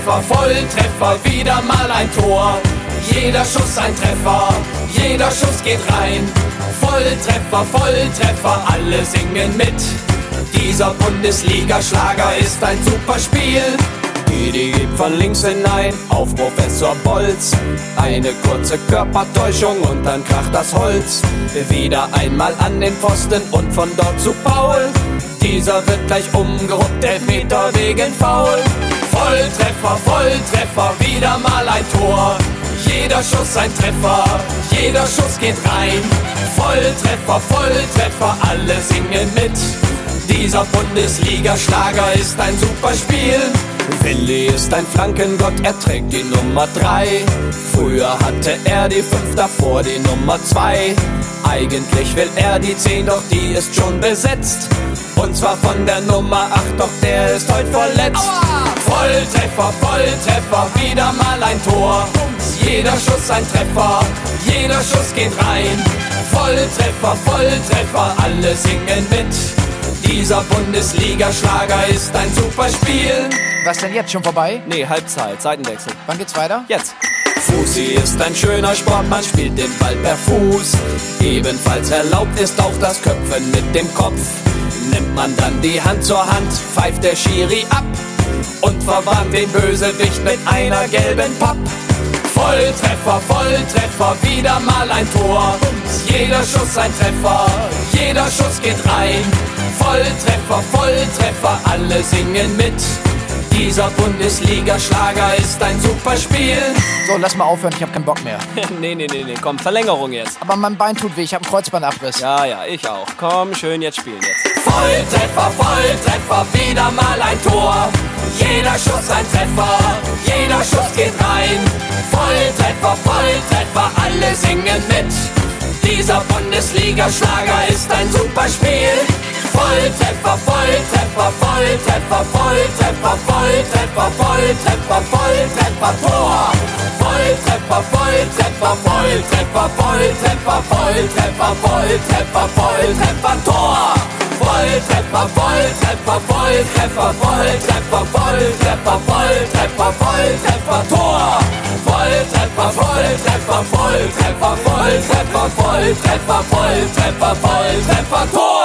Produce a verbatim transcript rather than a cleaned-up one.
Volltreffer, Volltreffer, wieder mal ein Tor. Jeder Schuss ein Treffer, jeder Schuss geht rein. Volltreffer, Volltreffer, alle singen mit. Dieser Bundesliga-Schlager ist ein super Spiel. Didi gibt von links hinein auf Professor Bolz. Eine kurze Körpertäuschung und dann kracht das Holz. Wieder einmal an den Pfosten und von dort zu Paul. Dieser wird gleich umgeruppt, Elfmeter wegen Foul. Volltreffer, Volltreffer, wieder mal ein Tor. Jeder Schuss ein Treffer, jeder Schuss geht rein. Volltreffer, Volltreffer, alle singen mit. Dieser Bundesliga-Schlager ist ein super Spiel. Willi ist ein Flankengott, er trägt die Nummer drei. Früher hatte er die fünf, davor die Nummer zwei. Eigentlich will er die zehn, doch die ist schon besetzt. Und zwar von der Nummer acht, doch der ist heute verletzt. Aua! Volltreffer, Volltreffer, wieder mal ein Tor. Jeder Schuss ein Treffer, jeder Schuss geht rein. Volltreffer, Volltreffer, alle singen mit. Dieser Bundesliga-Schlager ist ein super Spiel. Was denn jetzt, schon vorbei? Nee, Halbzeit, Seitenwechsel. Wann geht's weiter? Jetzt. Fussi ist ein schöner Sport, man spielt den Ball per Fuß. Ebenfalls erlaubt ist auch das Köpfen mit dem Kopf. Nimmt man dann die Hand zur Hand, pfeift der Schiri ab und verwarnt den Bösewicht mit einer gelben Papp. Volltreffer, Volltreffer, wieder mal ein Tor. Jeder Schuss ein Treffer, jeder Schuss geht rein. Volltreffer, Volltreffer, alle singen mit. Dieser Bundesliga-Schlager ist ein super Spiel. So, lass mal aufhören, ich hab keinen Bock mehr. nee, nee, nee, nee, komm, Verlängerung jetzt. Aber mein Bein tut weh, ich hab einen Kreuzbandabriss. Ja, ja, ich auch. Komm, schön, jetzt spielen jetzt. Volltreffer, Volltreffer, wieder mal ein Tor. Jeder Schuss ein Treffer, jeder Schuss geht rein. Volltreffer, Volltreffer, alle singen mit. Dieser Bundesliga-Schlager ist ein super Spiel. Volltreffer, Volltreffer, Volltreffer, Volltreffer, Volltreffer, Volltreffer, Volltreffer, Tor. Volltreffer, Volltreffer, Volltreffer, Volltreffer, Volltreffer, Volltreffer, Volltreffer, Tor. Volltreffer, Volltreffer, Volltreffer, Volltreffer, Volltreffer, Volltreffer, Volltreffer, Tor. Volltreffer, Volltreffer, Volltreffer, Volltreffer, Volltreffer, Volltreffer, Volltreffer, Tor.